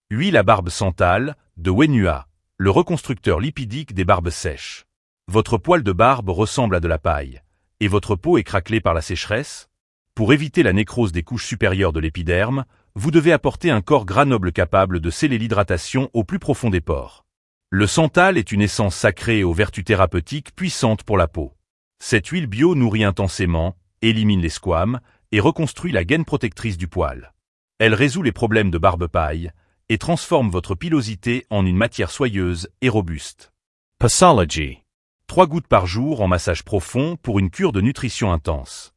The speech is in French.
Huile à barbe Santal, de Wenua, le reconstructeur lipidique des barbes sèches. Votre poil de barbe ressemble à de la paille, et votre peau est craquelée par la sécheresse? Pour éviter la nécrose des couches supérieures de l'épiderme, vous devez apporter un corps gras noble capable de sceller l'hydratation au plus profond des pores. Le santal est une essence sacrée aux vertus thérapeutiques puissantes pour la peau. Cette huile bio nourrit intensément, élimine les squames et reconstruit la gaine protectrice du poil. Elle résout les problèmes de barbe paille et transforme votre pilosité en une matière soyeuse et robuste. Posology. 3 gouttes par jour en massage profond pour une cure de nutrition intense.